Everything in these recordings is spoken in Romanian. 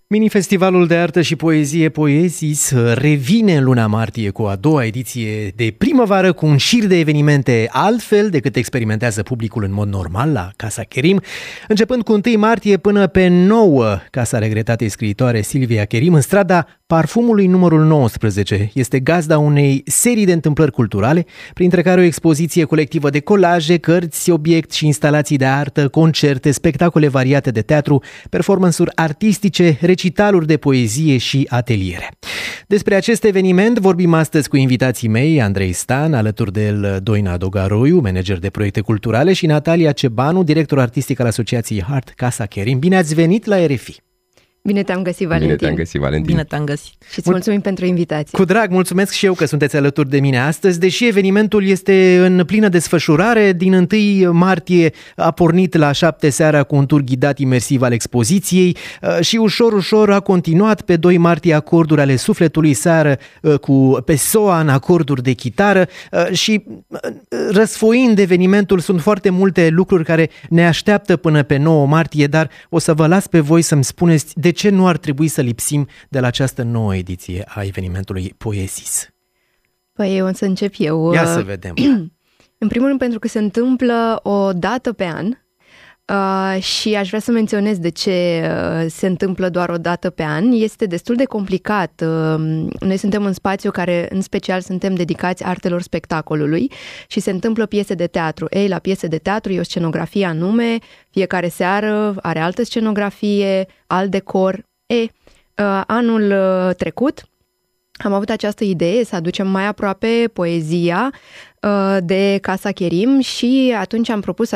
Mini-festivalul de artă și poezie Poesis revine în luna martie cu a doua ediție de primăvară cu un șir de evenimente altfel decât experimentează publicul în mod normal la Casa Kerim. Începând cu 1 martie până pe 9, Casa regretatei scriitoare Silvia Kerim, în strada Parfumului numărul 19, este gazda unei serii de întâmplări culturale, printre care o expoziție colectivă de colaje, cărți, obiect și instalații de artă, concerte, spectacole variate de teatru, performance-uri artistice, recitaluri de poezie și ateliere. Despre acest eveniment vorbim astăzi cu invitații mei, Andrei Stan, alături de el Doina Dogaroiu, manager de proiecte culturale, și Natalia Cebanu, director artistic al Asociației Heart Casa Kerim. Bine ați venit la RFI! Bine te-am găsit, Valentin. Bine te-am găsit, Valentin. Bine te-am găsit. Și îți mulțumim pentru invitație. Cu drag, mulțumesc și eu că sunteți alături de mine astăzi. Deși evenimentul este în plină desfășurare, din 1 martie a pornit la 7 seara cu un tur ghidat imersiv al expoziției și ușor a continuat. Pe 2 martie acorduri ale sufletului, seară cu Pessoa în acorduri de chitară și răsfoind evenimentul sunt foarte multe lucruri care ne așteaptă până pe 9 martie, dar o să vă las pe voi să-mi spuneți de ce nu ar trebui să lipsim de la această nouă ediție a evenimentului Poesis. Păi o să încep eu. Ia să vedem. În primul rând pentru că se întâmplă o dată pe an și aș vrea să menționez de ce se întâmplă doar o dată pe an. Este destul de complicat. Noi suntem un spațiu care în special suntem dedicați artelor spectacolului și se întâmplă piese de teatru. La piese de teatru e o scenografie anume, fiecare seară are altă scenografie, alt decor. Anul trecut am avut această idee să aducem mai aproape poezia de Casa Kerim și atunci am propus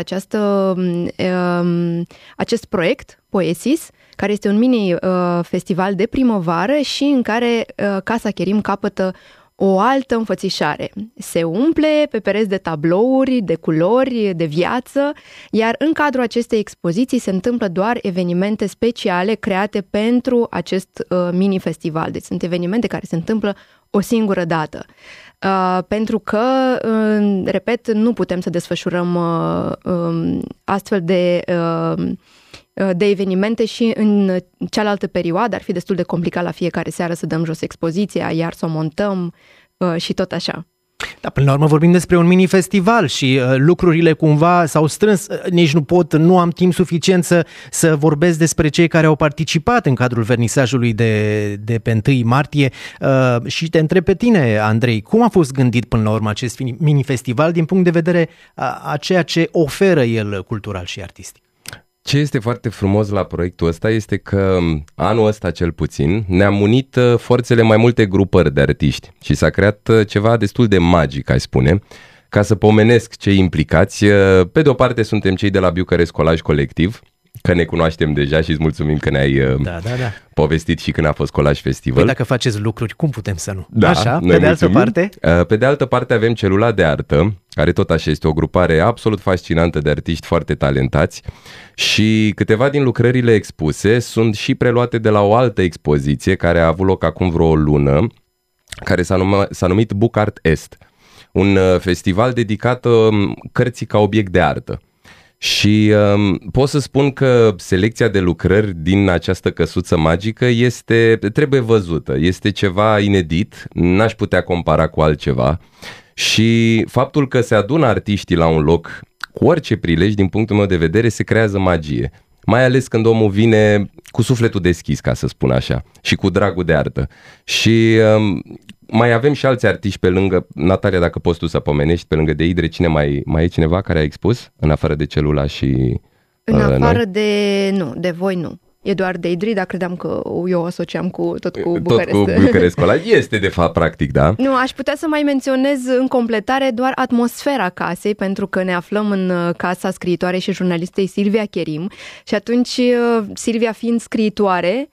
acest proiect, Poesis, care este un mini-festival de primăvară și în care Casa Kerim capătă o altă înfățișare. Se umple pe pereți de tablouri, de culori, de viață, iar în cadrul acestei expoziții se întâmplă doar evenimente speciale create pentru acest mini-festival. Deci sunt evenimente care se întâmplă o singură dată. Pentru că, repet, nu putem să desfășurăm astfel de evenimente și în cealaltă perioadă. Ar fi destul de complicat la fiecare seară să dăm jos expoziția, iar să o montăm și tot așa. Dar până la urmă vorbim despre un mini-festival și lucrurile cumva s-au strâns. Nici nu am timp suficient să vorbesc despre cei care au participat în cadrul vernisajului de pe 1 martie și te întreb pe tine, Andrei, cum a fost gândit până la urmă acest mini-festival din punct de vedere a ceea ce oferă el cultural și artistic? Ce este foarte frumos la proiectul ăsta este că anul ăsta cel puțin ne-am unit forțele mai multe grupări de artiști și s-a creat ceva destul de magic, aș spune. Ca să pomenesc cei implicați, pe de o parte suntem cei de la Bucharest Collage Colectiv, că ne cunoaștem deja și îți mulțumim că ne-ai povestit și când a fost Collage Festival. Păi dacă faceți lucruri, cum putem să nu? Da, așa, pe de altă parte? Pe de altă parte avem Celula de Artă, care tot așa este o grupare absolut fascinantă de artiști foarte talentați și câteva din lucrările expuse sunt și preluate de la o altă expoziție care a avut loc acum vreo lună, care s-a numit Book Art Est, un festival dedicat cărții ca obiect de artă. Și pot să spun că selecția de lucrări din această căsuță magică trebuie văzută, este ceva inedit, n-aș putea compara cu altceva și faptul că se adună artiștii la un loc cu orice prilej, din punctul meu de vedere, se creează magie. Mai ales când omul vine cu sufletul deschis, ca să spun așa, și cu dragul de artă. Și mai avem și alți artiști pe lângă, Natalia, dacă poți tu să pomenești, pe lângă Deidre, cine mai e cineva care a expus, în afară de Celula și în afară noi? de voi nu. E doar Deidre, dar credeam că eu o asociam cu Bucharest. Tot cu Bucharest Collage. Este de fapt practic, da. Nu, aș putea să mai menționez în completare doar atmosfera casei, pentru că ne aflăm în casa scriitoare și jurnalistei Silvia Kerim și atunci Silvia fiind scriitoare,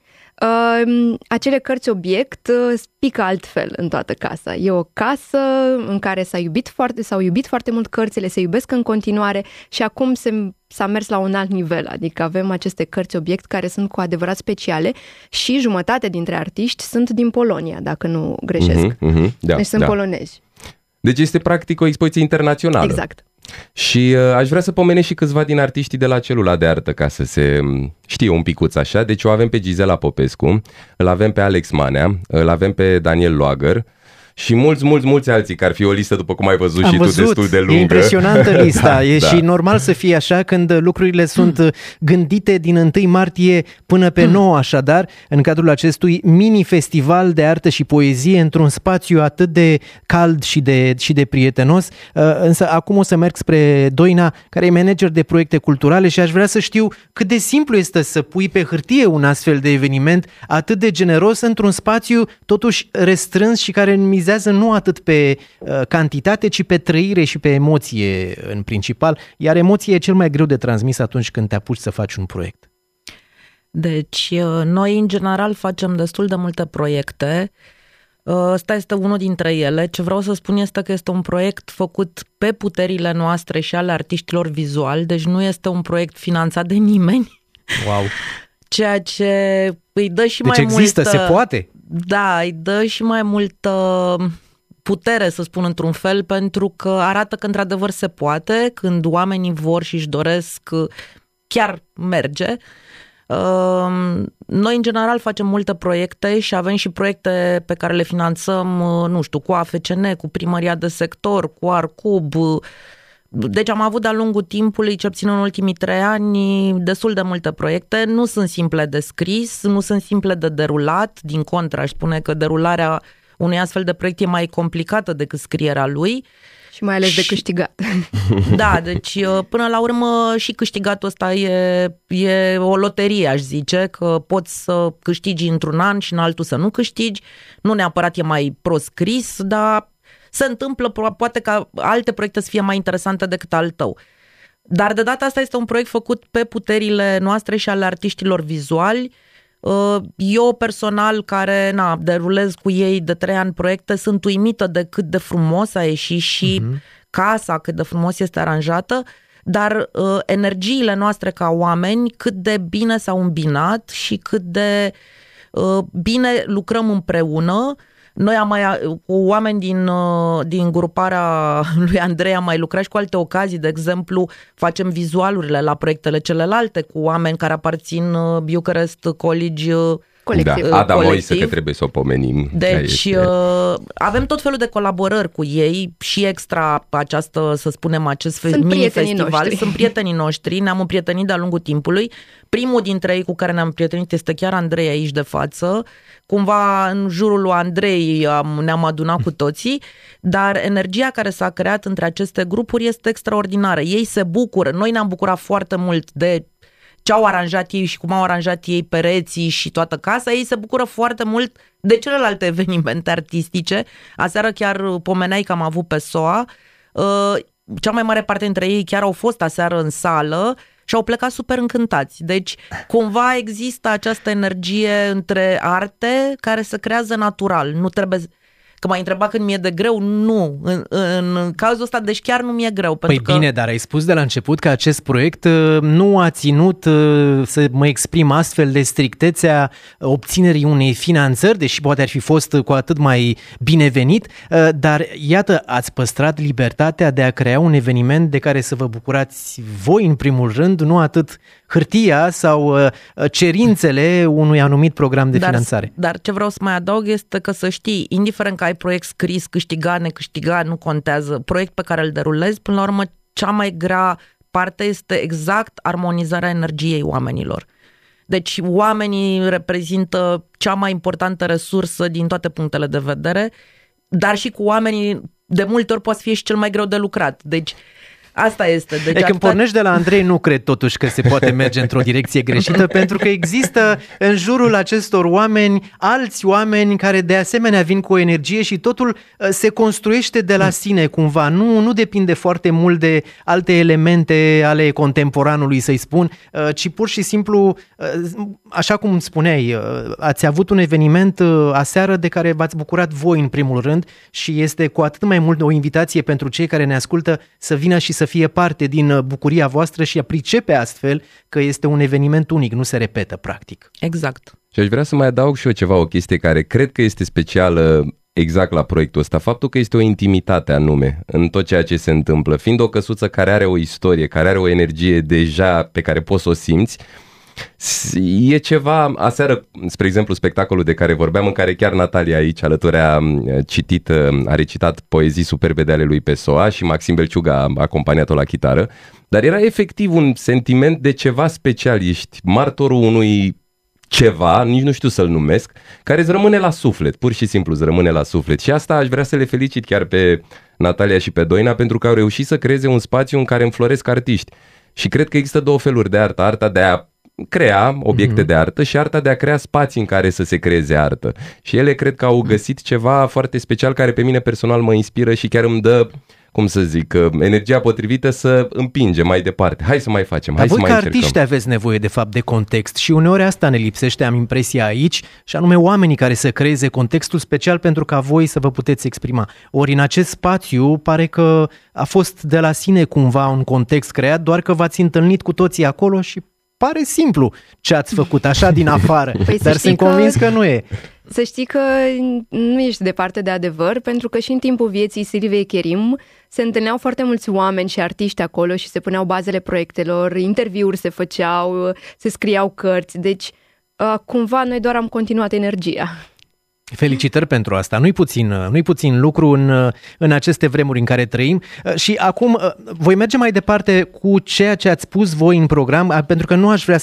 acele cărți obiect pică altfel în toată casa. E o casă în care s-au iubit foarte mult cărțile, se iubesc în continuare și acum s-a mers la un alt nivel, adică avem aceste cărți obiect care sunt cu adevărat speciale și jumătate dintre artiști sunt din Polonia, dacă nu greșesc. Da, deci sunt polonezi. Deci este practic o expoziție internațională. Exact. Și aș vrea să pomenesc și câțiva din artiștii de la Celula de Artă ca să se știe un picuț așa. Deci o avem pe Gisela Popescu, îl avem pe Alex Manea, îl avem pe Daniel Loagăr și mulți alții, că ar fi o listă, după cum ai văzut și tu, destul de lungă. E impresionantă lista. Și normal să fie așa când lucrurile sunt gândite din 1 martie până pe 9, așadar, în cadrul acestui mini-festival de artă și poezie într-un spațiu atât de cald și de prietenos. Însă acum o să merg spre Doina, care e manager de proiecte culturale și aș vrea să știu cât de simplu este să pui pe hârtie un astfel de eveniment atât de generos într-un spațiu totuși restrâns și care mizează nu atât pe cantitate, ci pe trăire și pe emoție în principal, iar emoția e cel mai greu de transmis atunci când te apuci să faci un proiect. Deci, noi în general facem destul de multe proiecte. Ăsta este unul dintre ele. Ce vreau să spun este că este un proiect făcut pe puterile noastre și ale artiștilor vizuali, deci nu este un proiect finanțat de nimeni. Wow! Ceea ce îi dă și deci mai există, se poate? Da, îi dă și mai multă putere, să spun într-un fel, pentru că arată că într-adevăr se poate, când oamenii vor și își doresc, chiar merge. Noi în general facem multe proiecte și avem și proiecte pe care le finanțăm, nu știu, cu AFCN, cu Primăria de Sector, cu Arcub. Deci am avut de-a lungul timpului, cel puțin în ultimii 3 ani, destul de multe proiecte. Nu sunt simple de scris, nu sunt simple de derulat. Din contră, aș spune că derularea unui astfel de proiect e mai complicată decât scrierea lui. Și mai ales de câștigat. Da, deci până la urmă și câștigatul ăsta e o loterie, aș zice, că poți să câștigi într-un an și în altul să nu câștigi. Nu neapărat e mai proscris, dar se întâmplă poate ca alte proiecte să fie mai interesante decât al tău. Dar de data asta este un proiect făcut pe puterile noastre și ale artiștilor vizuali. Eu personal, care derulez cu ei de 3 ani proiecte, sunt uimită de cât de frumos a ieșit și casa, cât de frumos este aranjată, dar energiile noastre ca oameni, cât de bine s-au îmbinat și cât de bine lucrăm împreună. Noi cu oameni din gruparea lui Andrei am mai lucrat și cu alte ocazii, de exemplu, facem vizualurile la proiectele celelalte cu oameni care aparțin Bucharest College Colectiv. Da, Ada Moise, că trebuie să o pomenim. Deci avem tot felul de colaborări cu ei și extra această, să spunem, acest mini-festival. Sunt prietenii noștri, ne-am împrietenit de-a lungul timpului. Primul dintre ei cu care ne-am împrietenit este chiar Andrei aici de față. Cumva în jurul lui Andrei ne-am adunat cu toții, dar energia care s-a creat între aceste grupuri este extraordinară. Ei se bucură, noi ne-am bucurat foarte mult de ce au aranjat ei și cum au aranjat ei pereții și toată casa. Ei se bucură foarte mult de celelalte evenimente artistice. Aseară chiar pomeneai că am avut pe SOA. Cea mai mare parte dintre ei chiar au fost aseară în sală și au plecat super încântați. Deci, cumva există această energie între arte care se creează natural. Nu trebuie... Că m-ai întrebat când mi-e de greu, nu. În cazul ăsta, deci chiar nu mi-e greu. Păi bine, dar ai spus de la început că acest proiect nu a ținut, să mă exprim astfel, de strictețea obținerii unei finanțări, deși poate ar fi fost cu atât mai binevenit, dar iată, ați păstrat libertatea de a crea un eveniment de care să vă bucurați voi în primul rând, nu atât hârtia sau cerințele unui anumit program de finanțare. Dar ce vreau să mai adaug este că să știi, indiferent că ai proiect scris, câștigat, necâștigat, nu contează, proiect pe care îl derulezi, până la urmă cea mai grea parte este exact armonizarea energiei oamenilor. Deci oamenii reprezintă cea mai importantă resursă din toate punctele de vedere, dar și cu oamenii de multe ori poate fi și cel mai greu de lucrat. Deci asta este. Deci când pornești de la Andrei, nu cred totuși că se poate merge într-o direcție greșită, pentru că există în jurul acestor oameni alți oameni care de asemenea vin cu o energie și totul se construiește de la sine cumva. Nu depinde foarte mult de alte elemente ale contemporanului, să-i spun, ci pur și simplu, așa cum spuneai, ați avut un eveniment aseară de care v-ați bucurat voi în primul rând și este cu atât mai mult o invitație pentru cei care ne ascultă să vină și să fie parte din bucuria voastră și a pricepe astfel că este un eveniment unic, nu se repetă practic. Exact. Și aș vrea să mai adaug și eu ceva, o chestie care cred că este specială exact la proiectul ăsta, faptul că este o intimitate anume în tot ceea ce se întâmplă, fiind o căsuță care are o istorie, care are o energie deja pe care poți să o simți. E ceva, aseară, spre exemplu, spectacolul de care vorbeam, în care chiar Natalia aici alături a recitat poezii superbe de ale lui Pessoa și Maxim Belciug a acompaniat-o la chitară, dar era efectiv un sentiment de ceva special, ești martorul unui ceva, nici nu știu să-l numesc, care îți rămâne la suflet, pur și simplu îți rămâne la suflet. Și asta aș vrea să le felicit chiar pe Natalia și pe Doina, pentru că au reușit să creeze un spațiu în care înfloresc artiști. Și cred că există două feluri de artă, arta de a crea obiecte de artă și arta de a crea spații în care să se creeze artă. Și ele cred că au găsit ceva foarte special care pe mine personal mă inspiră și chiar îmi dă, cum să zic, energia potrivită să împingem mai departe. Hai să mai facem, hai să mai încercăm. Dar voi ca artiști aveți nevoie de fapt de context și uneori asta ne lipsește, am impresia aici, și anume oamenii care să creeze contextul special pentru ca voi să vă puteți exprima. Ori în acest spațiu pare că a fost de la sine cumva un context creat, doar că v-ați întâlnit cu toții acolo și pare simplu ce ați făcut așa din afară, dar sunt convins că nu e. Să știi că nu ești departe de adevăr, pentru că și în timpul vieții Silviei Kerim se întâlneau foarte mulți oameni și artiști acolo și se puneau bazele proiectelor, interviuri se făceau, se scriau cărți, deci cumva noi doar am continuat energia. Felicitări pentru asta. Nu-i puțin lucru în aceste vremuri în care trăim. Și acum voi merge mai departe cu ceea ce ați spus voi în program, pentru că nu aș vrea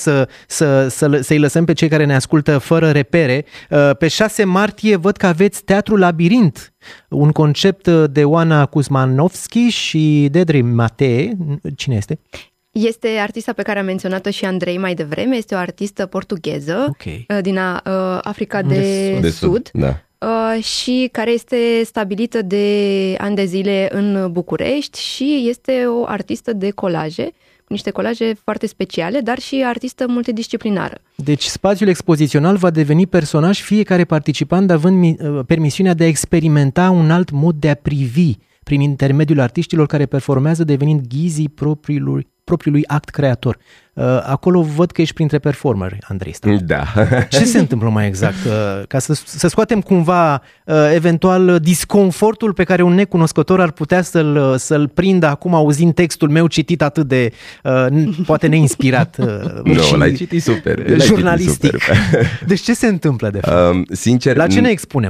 să-i lăsăm pe cei care ne ascultă fără repere. Pe 6 martie văd că aveți Teatrul Labirint, un concept de Oana Kuzmanovski și Dedri Matee. Cine este? Este artista pe care a menționat-o și Andrei mai devreme, este o artistă portugheză, din Africa de Sud. Da. Și care este stabilită de ani de zile în București și este o artistă de colaje, cu niște colaje foarte speciale, dar și artistă multidisciplinară. Deci spațiul expozițional va deveni personaj, fiecare participant având permisiunea de a experimenta un alt mod de a privi prin intermediul artiștilor care performează, devenind ghizii propriului act creator. Acolo văd că ești printre performeri, Andrei. Da. Ce se întâmplă mai exact? Ca să scoatem cumva eventual disconfortul pe care un necunoscător ar putea să-l prindă acum auzind textul meu citit atât de poate neinspirat. Nu, l-ai citit super. Jurnalistic. Deci ce se întâmplă de fapt? Sincer, la ce ne expunem?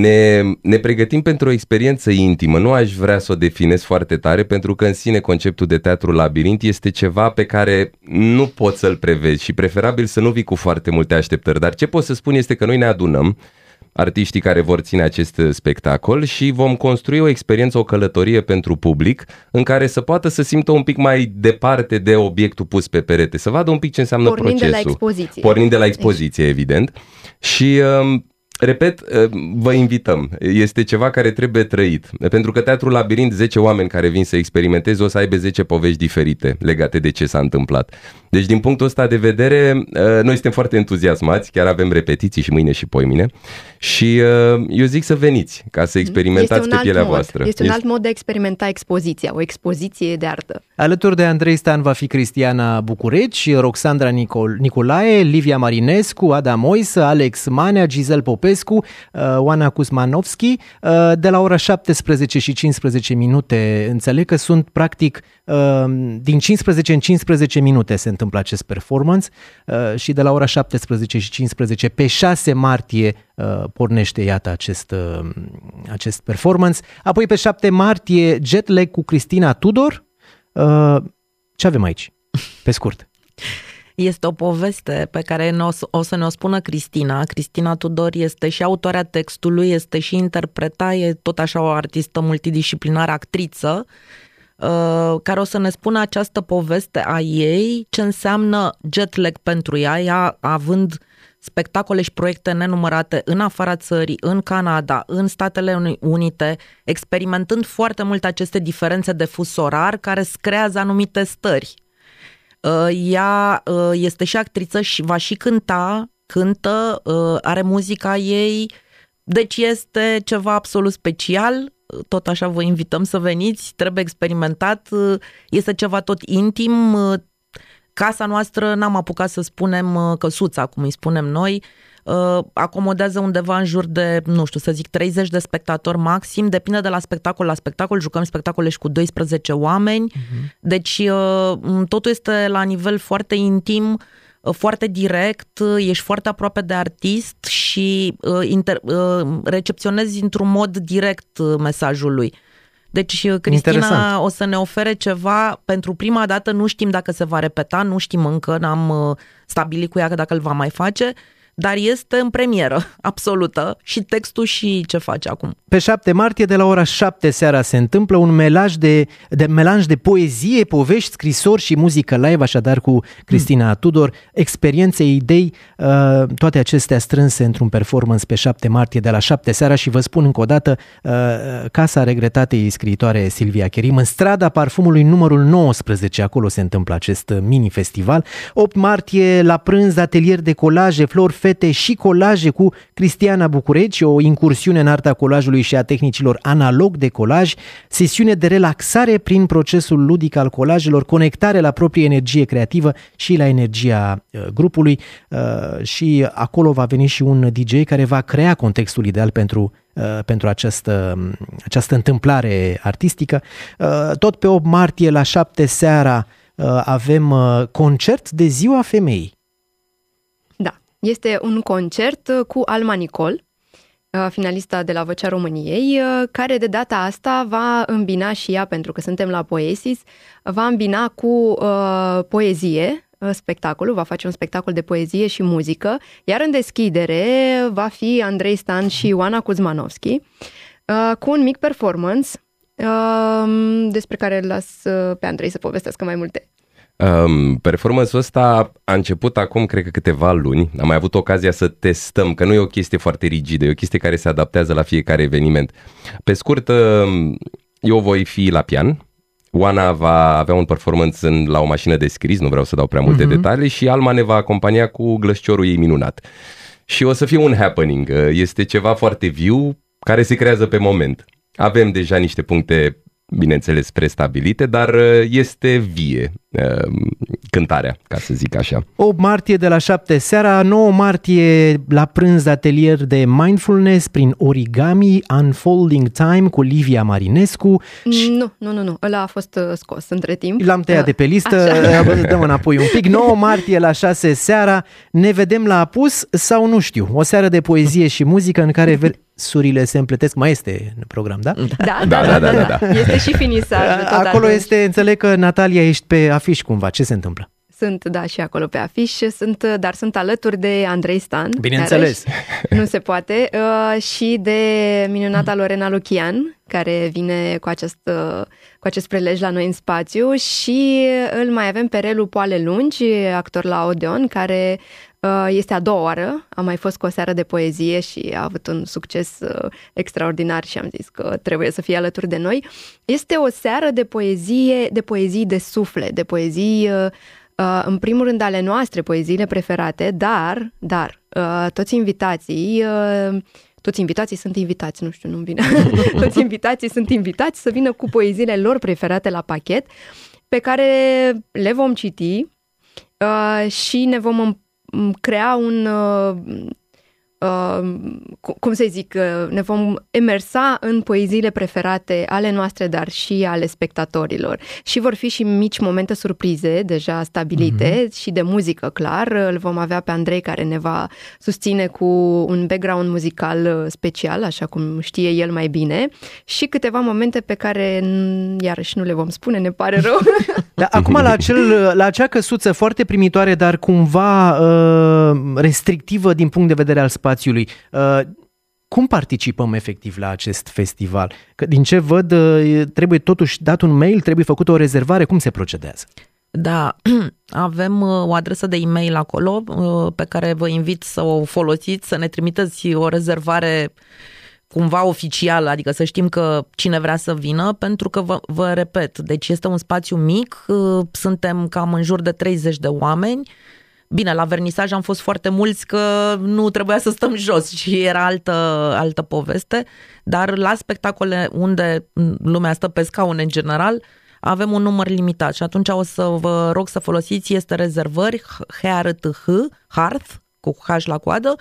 Ne pregătim pentru o experiență intimă. Nu aș vrea să o definez foarte tare, pentru că în sine conceptul de Teatru Labirint este ceva pe care nu poți să-l prevezi și preferabil să nu vii cu foarte multe așteptări. Dar ce pot să spun este că noi ne adunăm, artiștii care vor ține acest spectacol, și vom construi o experiență, o călătorie pentru public în care să poată să simtă un pic mai departe de obiectul pus pe perete, să vadă un pic ce înseamnă procesul. Pornind de la expoziție, evident. Și repet, vă invităm. Este ceva care trebuie trăit. Pentru că Teatrul Labirint, 10 oameni care vin să experimenteze, o să aibă 10 povești diferite legate de ce s-a întâmplat. Deci, din punctul ăsta de vedere, noi suntem foarte entuziasmați, chiar avem repetiții și mâine și poimine. Și eu zic să veniți, ca să experimentați pe pielea voastră. Este un alt mod de a experimenta expoziția, o expoziție de artă. Alături de Andrei Stan va fi Cristiana Bucureci, Roxandra Nicolae, Livia Marinescu, Ada Moisă, Alex Manea, Giselle Popescu, Oana Kuzmanovski. De la ora 17 și 15 minute, înțeleg că sunt practic din 15 în 15 minute se întâmplă acest performance și de la ora 17 și 15 pe 6 martie pornește, iată, acest performance. Apoi pe 7 martie Jetlag cu Cristina Tudor. Ce avem aici? Pe scurt. Este o poveste pe care o să ne-o spună Cristina. Cristina Tudor este și autoarea textului, este și interpreta, e tot așa o artistă multidisciplinară, actriță, care o să ne spună această poveste a ei, ce înseamnă jet lag pentru ea având spectacole și proiecte nenumărate în afara țării, în Canada, în Statele Unite, experimentând foarte mult aceste diferențe de fus orar care îți creează anumite stări. Ea este și actriță și va și cântă, are muzica ei, deci este ceva absolut special. Tot așa vă invităm să veniți, trebuie experimentat, este ceva tot intim. Casa noastră, n-am apucat să spunem căsuța, cum îi spunem noi, acomodează undeva în jur de, nu știu, să zic 30 de spectatori maxim, depinde de la spectacol la spectacol, jucăm spectacole și cu 12 oameni, deci totul este la nivel foarte intim, foarte direct, ești foarte aproape de artist și recepționezi într-un mod direct mesajul lui. Deci Cristina Interesant. o să ne ofere ceva pentru prima dată, nu știm dacă se va repeta, nu știm încă, n-am stabilit cu ea dacă îl va mai face, dar este în premieră absolută și textul și ce face acum. Pe 7 martie de la ora 7 seara se întâmplă un melanj de poezie, povești, scrisori și muzică live, așadar cu Cristina Tudor, experiențe, idei, toate acestea strânse într-un performance pe 7 martie de la 7 seara și vă spun încă o dată, Casa Regretatei scriitoare Silvia Cherim, în strada Parfumului numărul 19, acolo se întâmplă acest mini-festival. 8 martie la prânz, atelier de colaje, flori, fete și colaje cu Cristiana Bucureci, o incursiune în arta colajului și a tehnicilor analog de colaj, sesiune de relaxare prin procesul ludic al colajelor, conectare la proprie energie creativă și la energia grupului și acolo va veni și un DJ care va crea contextul ideal pentru această întâmplare artistică. Tot pe 8 martie la 7 seara avem concert de Ziua Femeii. Da, este un concert cu Alma Nicol, finalista de la Vocea României, care de data asta va îmbina și ea, pentru că suntem la Poesis, va îmbina cu poezie spectacolul, va face un spectacol de poezie și muzică, iar în deschidere va fi Andrei Stan și Ioana Kuzmanovski, cu un mic performance despre care îl las pe Andrei să povestească mai multe. Performance-ul ăsta a început acum, cred că câteva luni. Am mai avut ocazia să testăm, că nu e o chestie foarte rigidă, e o chestie care se adaptează la fiecare eveniment. Pe scurt, eu voi fi la pian, Oana va avea un performance la o mașină de scris, nu vreau să dau prea multe detalii, și Alma ne va acompania cu glășciorul ei minunat. Și o să fie un happening, este ceva foarte viu, care se creează pe moment. Avem deja niște puncte, bineînțeles, prestabilite, dar este vie cântarea, ca să zic așa. 8 martie de la 7 seara, 9 martie la prânz atelier de mindfulness prin origami, Unfolding Time cu Livia Marinescu. Nu, ăla a fost scos între timp. L-am tăiat de pe listă, dăm înapoi un pic. 9 martie la 6 seara, ne vedem la apus sau nu știu, o seară de poezie și muzică în care versurile se împletesc. Mai este în program, da? Da. Este și finisaj. Acolo este, înțeleg că Natalia ești pe afiș cumva, ce se întâmplă? Sunt, da, și acolo pe afiș, dar sunt alături de Andrei Stan. Bineînțeles. Nu se poate. Și de minunata Lorena Luchian, care vine cu acest prelej la noi în spațiu, și îl mai avem pe Relu Poale Lungi, actor la Odeon, care este a doua oară, a mai fost cu o seară de poezie și a avut un succes extraordinar și am zis că trebuie să fie alături de noi. Este o seară de poezii de suflet, de poezii, în primul rând ale noastre, poeziile preferate, dar toți invitații sunt invitați, nu știu, nu-mi vine. Toți invitații sunt invitați să vină cu poeziile lor preferate la pachet, pe care le vom citi și ne vom crea ne vom imersa în poeziile preferate ale noastre, dar și ale spectatorilor. Și vor fi și mici momente surprize deja stabilite și de muzică, clar. Îl vom avea pe Andrei, care ne va susține cu un background muzical special, așa cum știe el mai bine, și câteva momente pe care iarăși nu le vom spune, ne pare rău. Da, acum la acea căsuță foarte primitoare, dar cumva restrictivă din punct de vedere al spațiului, cum participăm efectiv la acest festival? Că din ce văd, trebuie totuși dat un mail, trebuie făcută o rezervare, cum se procedează? Da, avem o adresă de e-mail acolo pe care vă invit să o folosiți, să ne trimiteți o rezervare cumva oficială, adică să știm că cine vrea să vină, pentru că vă repet, deci este un spațiu mic, suntem cam în jur de 30 de oameni. Bine, la vernisaj am fost foarte mulți, că nu trebuia să stăm jos și era altă poveste, dar la spectacole unde lumea stă pe scaune în general, avem un număr limitat și atunci o să vă rog să folosiți, este rezervări, HRTH, Hearth, cu H la coadă,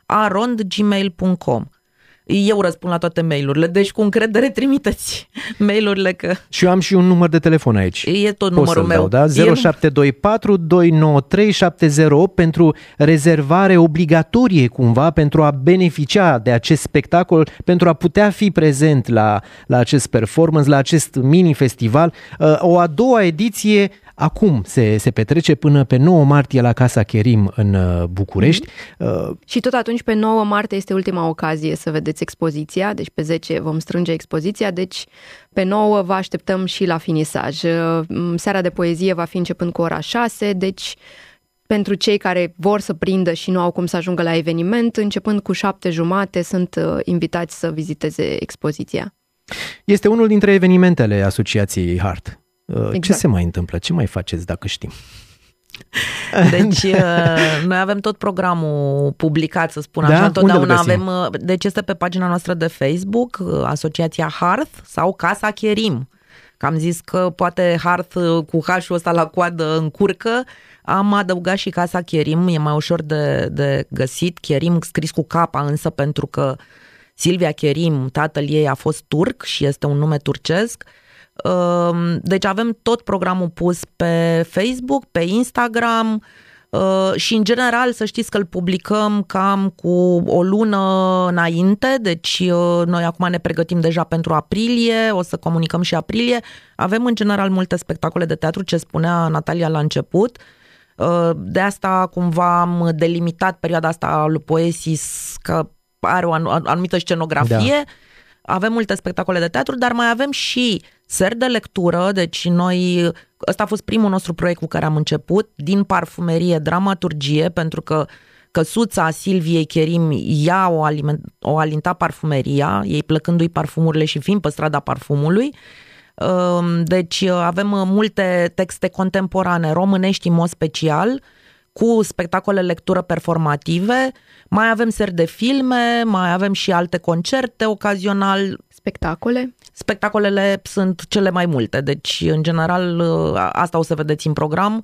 arond@gmail.com. Eu răspund la toate mail-urile, deci cu încredere trimiteți mail-urile că... Și eu am și un număr de telefon aici. E tot numărul meu. Dau, da? 0724 293 708 pentru rezervare obligatorie cumva, pentru a beneficia de acest spectacol, pentru a putea fi prezent la acest performance, la acest mini-festival. O a doua ediție acum se petrece până pe 9 martie la Casa Kerim în București. Și tot atunci pe 9 martie este ultima ocazie să vedeți expoziția, deci pe 10 vom strânge expoziția, deci pe 9 vă așteptăm și la finisaj. Seara de poezie va fi începând cu ora 6, deci pentru cei care vor să prindă și nu au cum să ajungă la eveniment, începând cu 7:30 sunt invitați să viziteze expoziția. Este unul dintre evenimentele Asociației Heart. Exact. Ce se mai întâmplă? Ce mai faceți dacă știm? Deci noi avem tot programul publicat, să spun Da? așa, întotdeauna Unde îl găsim? avem, deci este pe pagina noastră de Facebook, Asociația Hearth sau Casa Kerim. Că am zis că poate Hearth cu H-ul ăsta la coadă încurcă, am adăugat și Casa Kerim, e mai ușor de găsit, Kerim scris cu capa însă pentru că Silvia Kerim, tatăl ei a fost turc și este un nume turcesc. Deci avem tot programul pus pe Facebook, pe Instagram și în general să știți că îl publicăm cam cu o lună înainte, deci noi acum ne pregătim deja pentru aprilie, o să comunicăm și aprilie. Avem în general multe spectacole de teatru, ce spunea Natalia la început. De asta cumva am delimitat perioada asta lui Poesis, că are o anumită scenografie. Da. Avem multe spectacole de teatru, dar mai avem și seri de lectură, deci noi, ăsta a fost primul nostru proiect cu care am început, din parfumerie, dramaturgie, pentru că căsuța Silviei Kerim ea o alinta parfumeria, ei plăcându-i parfumurile și fiind pe strada parfumului. Deci avem multe texte contemporane, românești în mod special, cu spectacole lectură performative, mai avem seri de filme, mai avem și alte concerte ocazional. Spectacole? Spectacolele sunt cele mai multe, deci în general asta o să vedeți în program.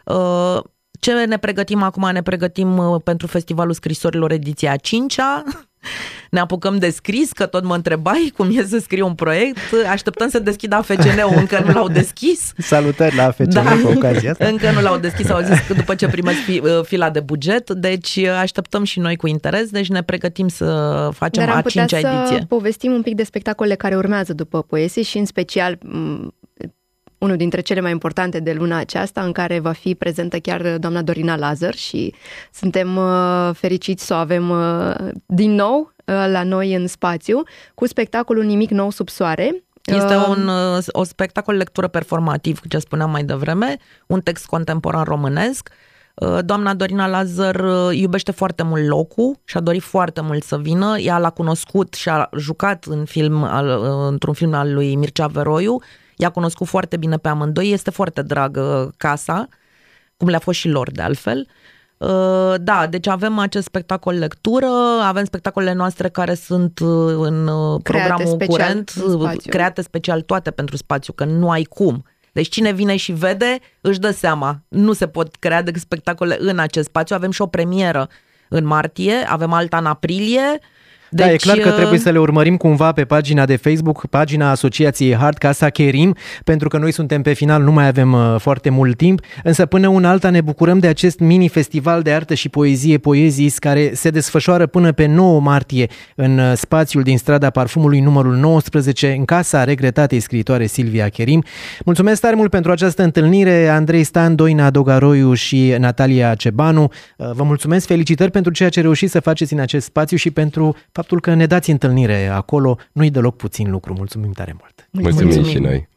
Ce ne pregătim acum? Ne pregătim pentru Festivalul Scrisorilor ediția 5-a. Ne apucăm de scris, că tot mă întrebai cum e să scriu un proiect. Așteptăm să deschidă AFCN-ul, încă nu l-au deschis. Salutări la AFCN cu ocazia asta. Încă nu l-au deschis, au zis că după ce primesc fila de buget, deci așteptăm și noi cu interes, deci ne pregătim să facem a 5-a ediție. Dar am putea să povestim un pic de spectacolele care urmează după Poesis și în special unul dintre cele mai importante de luna aceasta, în care va fi prezentă chiar doamna Dorina Lazar și suntem fericiți să o avem din nou la noi în spațiu, cu spectacolul Nimic nou sub soare. Este o spectacol lectură performativ, ce spuneam mai devreme, un text contemporan românesc. Doamna Dorina Lazar iubește foarte mult locul și a dorit foarte mult să vină. Ea l-a cunoscut și a jucat într-un film al lui Mircea Veroiu. I-a cunoscut foarte bine pe amândoi, este foarte dragă casa, cum le-a fost și lor de altfel. Da, deci avem acest spectacol lectură, avem spectacolele noastre care sunt în programul curent, create special toate pentru spațiu, că nu ai cum. Deci cine vine și vede, își dă seama. Nu se pot crea decât spectacole în acest spațiu. Avem și o premieră în martie, avem alta în aprilie. Da, deci, e clar că trebuie să le urmărim cumva pe pagina de Facebook, pagina Asociației Heart, Casa Kerim, pentru că noi suntem pe final, nu mai avem foarte mult timp, însă până una alta ne bucurăm de acest mini-festival de artă și poezie Poesis, care se desfășoară până pe 9 martie în spațiul din strada Parfumului numărul 19, în casa regretatei scriitoare Silvia Kerim. Mulțumesc tare mult pentru această întâlnire, Andrei Stan, Doina Dogaroiu și Natalia Cebanu. Vă mulțumesc, felicitări pentru ceea ce reușiți să faceți în acest spațiu și pentru faptul că ne dați întâlnire acolo, nu-i deloc puțin lucru. Mulțumim tare mult! Mulțumim și noi!